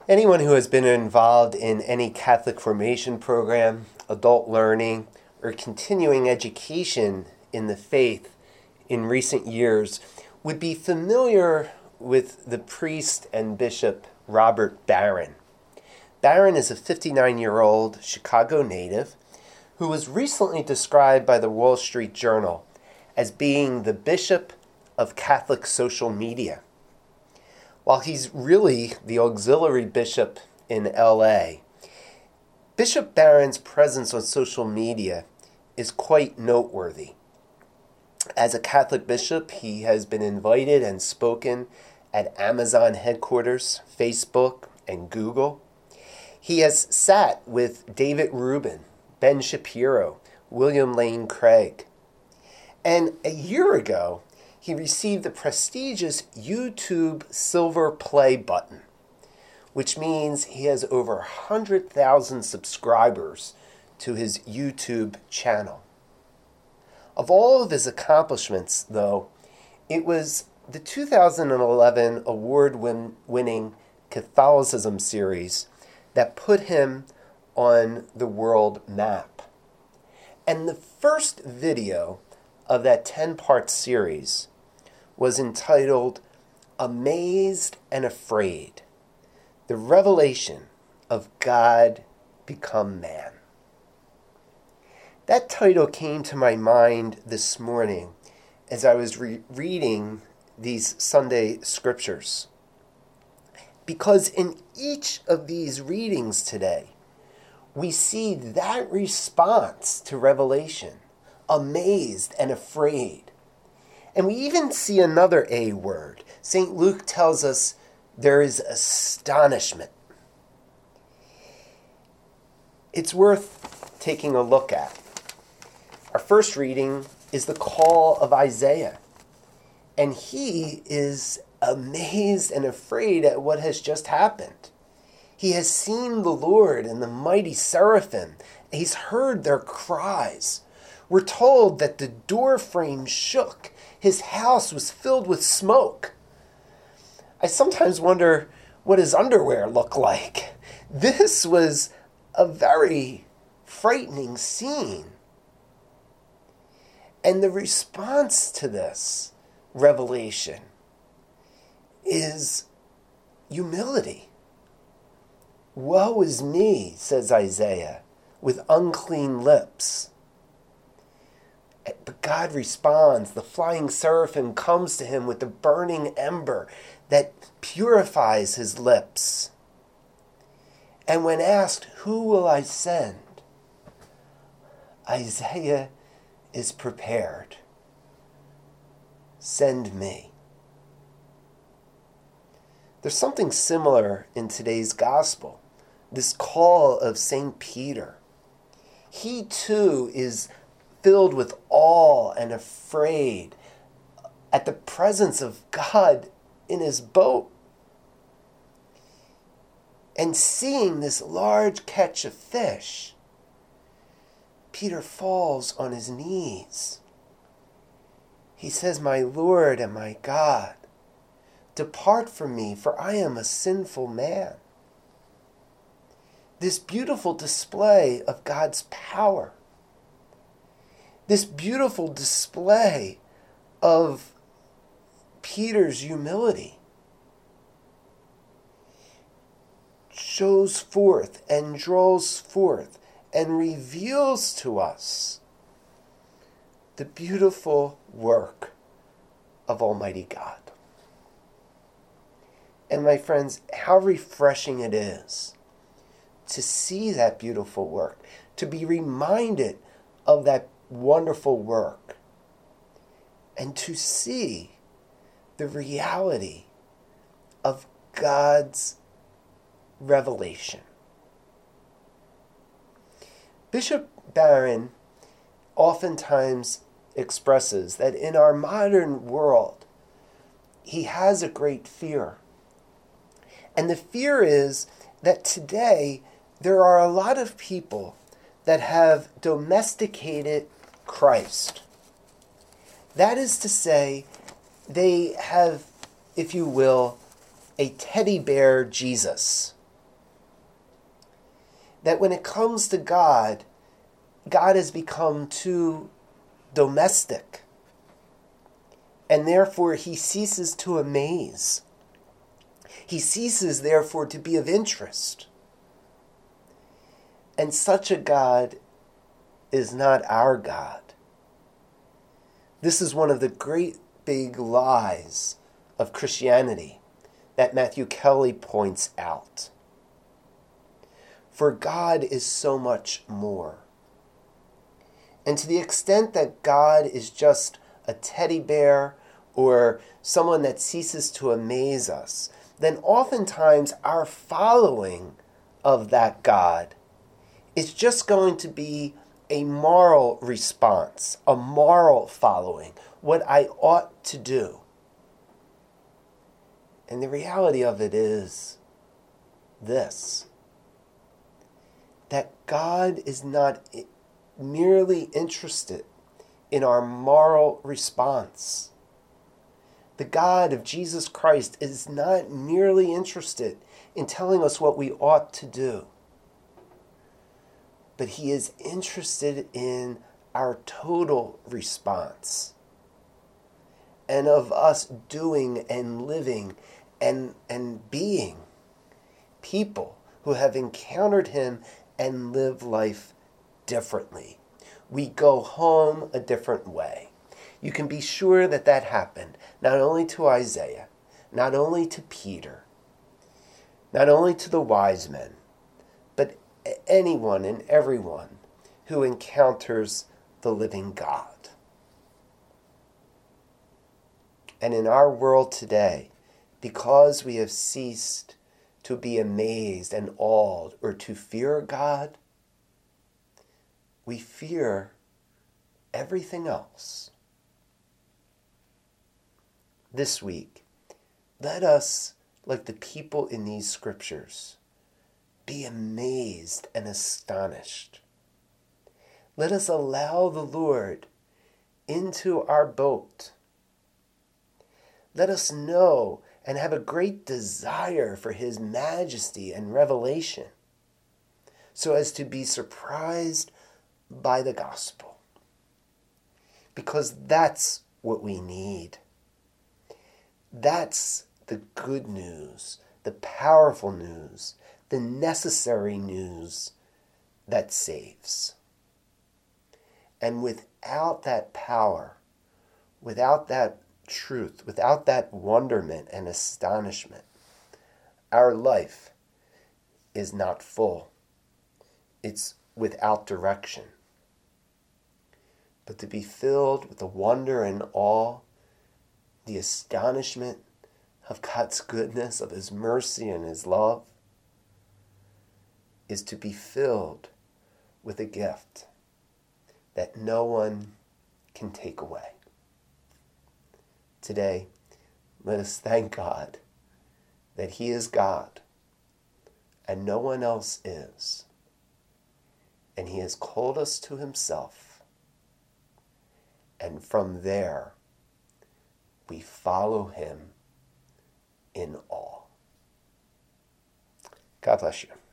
Anyone who has been involved in any Catholic formation program, adult learning, or continuing education in the faith in recent years would be familiar with the priest and bishop Robert Barron. Barron is a 59-year-old Chicago native who was recently described by the Wall Street Journal as being the bishop of Catholic social media. While he's really the auxiliary bishop in LA, Bishop Barron's presence on social media is quite noteworthy. As a Catholic bishop, he has been invited and spoken at Amazon headquarters, Facebook, and Google. He has sat with David Rubin, Ben Shapiro, William Lane Craig. And a year ago, he received the prestigious YouTube Silver Play button, which means he has over 100,000 subscribers to his YouTube channel. Of all of his accomplishments, though, it was the 2011 award-winning Catholicism series that put him on the world map. And the first video of that 10-part series was entitled Amazed and Afraid, the Revelation of God Become Man. That title came to my mind this morning as I was reading these Sunday scriptures. Because in each of these readings today, we see that response to revelation, amazed and afraid. And we even see another A word. St. Luke tells us there is astonishment. It's worth taking a look at. Our first reading is the call of Isaiah. And he is amazed and afraid at what has just happened. He has seen the Lord and the mighty seraphim. He's heard their cries. We're told that the door frame shook. His house was filled with smoke. I sometimes wonder what his underwear looked like. This was a very frightening scene. And the response to this revelation is humility. Woe is me, says Isaiah, with unclean lips. But God responds. The flying seraphim comes to him with the burning ember that purifies his lips. And when asked, who will I send? Isaiah is prepared. Send me. There's something similar in today's gospel. This call of St. Peter. He too is filled with awe and afraid at the presence of God in his boat. And seeing this large catch of fish, Peter falls on his knees. He says, "My Lord and my God, depart from me, for I am a sinful man." This beautiful display of God's power, this beautiful display of Peter's humility shows forth and draws forth and reveals to us the beautiful work of Almighty God. And my friends, how refreshing it is to see that beautiful work, to be reminded of that wonderful work, and to see the reality of God's revelation. Bishop Barron oftentimes expresses that in our modern world, he has a great fear. And the fear is that today there are a lot of people that have domesticated Christ. That is to say, they have, if you will, a teddy bear Jesus. that when it comes to God, God has become too domestic. And therefore, he ceases to amaze. He ceases, therefore, to be of interest. And such a God is not our God. This is one of the great big lies of Christianity that Matthew Kelly points out. For God is so much more. And to the extent that God is just a teddy bear or someone that ceases to amaze us, then oftentimes our following of that God is just going to be a moral response, a moral following, what I ought to do. And the reality of it is this, that God is not merely interested in our moral response. The God of Jesus Christ is not merely interested in telling us what we ought to do, but he is interested in our total response and of us doing and living and being people who have encountered him and live life differently. We go home a different way. You can be sure that that happened, not only to Isaiah, not only to Peter, not only to the wise men, but anyone and everyone who encounters the living God. And in our world today, because we have ceased to be amazed and awed or to fear God, we fear everything else. This week, let us, like the people in these scriptures, be amazed and astonished. Let us allow the Lord into our boat. Let us know and have a great desire for his majesty and revelation, so as to be surprised by the gospel. Because that's what we need. That's the good news, the powerful news, the necessary news that saves. And without that power, without that truth, without that wonderment and astonishment, our life is not full. It's without direction. But to be filled with the wonder and awe, the astonishment of God's goodness, of his mercy and his love, is to be filled with a gift that no one can take away. Today, let us thank God that he is God and no one else is. And he has called us to himself. And from there, we follow him in awe. God bless you.